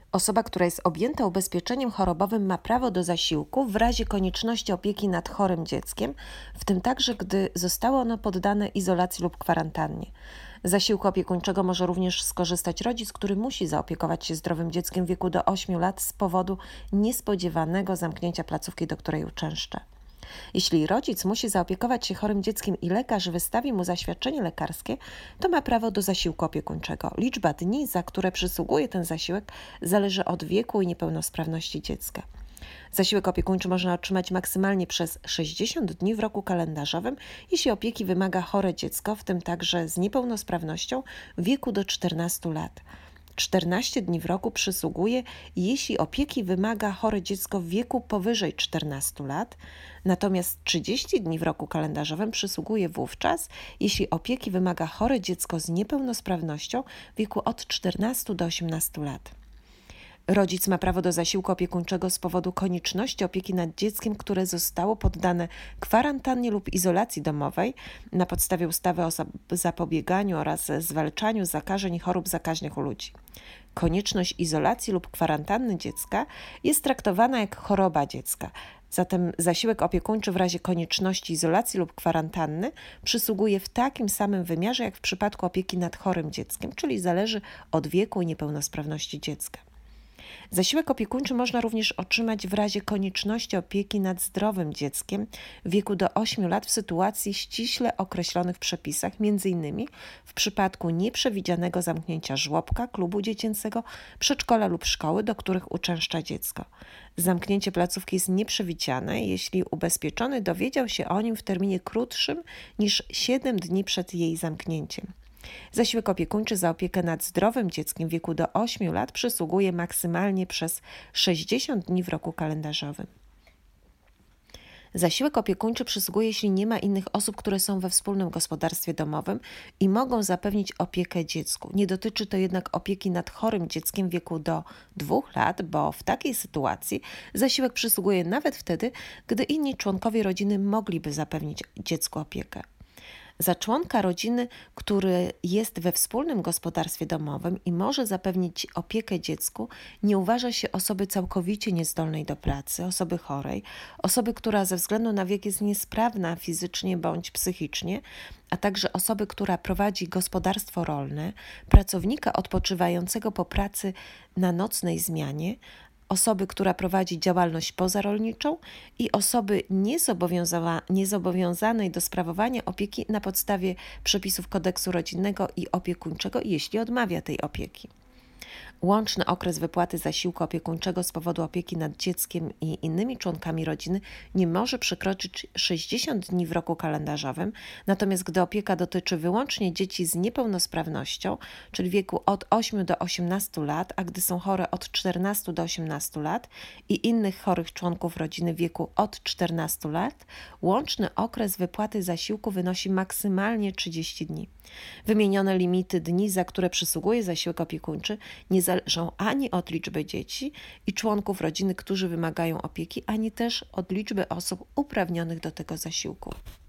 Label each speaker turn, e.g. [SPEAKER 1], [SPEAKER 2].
[SPEAKER 1] Osoba, która jest objęta ubezpieczeniem chorobowym, ma prawo do zasiłku w razie konieczności opieki nad chorym dzieckiem, w tym także, gdy zostało ono poddane izolacji lub kwarantannie. Zasiłku opiekuńczego może również skorzystać rodzic, który musi zaopiekować się zdrowym dzieckiem w wieku do 8 lat z powodu niespodziewanego zamknięcia placówki, do której uczęszcza. Jeśli rodzic musi zaopiekować się chorym dzieckiem i lekarz wystawi mu zaświadczenie lekarskie, to ma prawo do zasiłku opiekuńczego. Liczba dni, za które przysługuje ten zasiłek, zależy od wieku i niepełnosprawności dziecka. Zasiłek opiekuńczy można otrzymać maksymalnie przez 60 dni w roku kalendarzowym, jeśli opieki wymaga chore dziecko, w tym także z niepełnosprawnością w wieku do 14 lat. 14 dni w roku przysługuje, jeśli opieki wymaga chore dziecko w wieku powyżej 14 lat, natomiast 30 dni w roku kalendarzowym przysługuje wówczas, jeśli opieki wymaga chore dziecko z niepełnosprawnością w wieku od 14 do 18 lat. Rodzic ma prawo do zasiłku opiekuńczego z powodu konieczności opieki nad dzieckiem, które zostało poddane kwarantannie lub izolacji domowej na podstawie ustawy o zapobieganiu oraz zwalczaniu zakażeń i chorób zakaźnych u ludzi. Konieczność izolacji lub kwarantanny dziecka jest traktowana jak choroba dziecka. Zatem zasiłek opiekuńczy w razie konieczności izolacji lub kwarantanny przysługuje w takim samym wymiarze jak w przypadku opieki nad chorym dzieckiem, czyli zależy od wieku i niepełnosprawności dziecka. Zasiłek opiekuńczy można również otrzymać w razie konieczności opieki nad zdrowym dzieckiem w wieku do 8 lat w sytuacji ściśle określonych w przepisach, m.in. w przypadku nieprzewidzianego zamknięcia żłobka, klubu dziecięcego, przedszkola lub szkoły, do których uczęszcza dziecko. Zamknięcie placówki jest nieprzewidziane, jeśli ubezpieczony dowiedział się o nim w terminie krótszym niż 7 dni przed jej zamknięciem. Zasiłek opiekuńczy za opiekę nad zdrowym dzieckiem w wieku do 8 lat przysługuje maksymalnie przez 60 dni w roku kalendarzowym. Zasiłek opiekuńczy przysługuje, jeśli nie ma innych osób, które są we wspólnym gospodarstwie domowym i mogą zapewnić opiekę dziecku. Nie dotyczy to jednak opieki nad chorym dzieckiem w wieku do 2 lat, bo w takiej sytuacji zasiłek przysługuje nawet wtedy, gdy inni członkowie rodziny mogliby zapewnić dziecku opiekę. Za członka rodziny, który jest we wspólnym gospodarstwie domowym i może zapewnić opiekę dziecku, nie uważa się osoby całkowicie niezdolnej do pracy, osoby chorej, osoby, która ze względu na wiek jest niesprawna fizycznie bądź psychicznie, a także osoby, która prowadzi gospodarstwo rolne, pracownika odpoczywającego po pracy na nocnej zmianie, osoby, która prowadzi działalność pozarolniczą i osoby niezobowiązanej do sprawowania opieki na podstawie przepisów kodeksu rodzinnego i opiekuńczego, jeśli odmawia tej opieki. Łączny okres wypłaty zasiłku opiekuńczego z powodu opieki nad dzieckiem i innymi członkami rodziny nie może przekroczyć 60 dni w roku kalendarzowym, natomiast gdy opieka dotyczy wyłącznie dzieci z niepełnosprawnością, czyli w wieku od 8 do 18 lat, a gdy są chore od 14 do 18 lat i innych chorych członków rodziny w wieku od 14 lat, łączny okres wypłaty zasiłku wynosi maksymalnie 30 dni. Wymienione limity dni, za które przysługuje zasiłek opiekuńczy, nie zależą ani od liczby dzieci i członków rodziny, którzy wymagają opieki, ani też od liczby osób uprawnionych do tego zasiłku.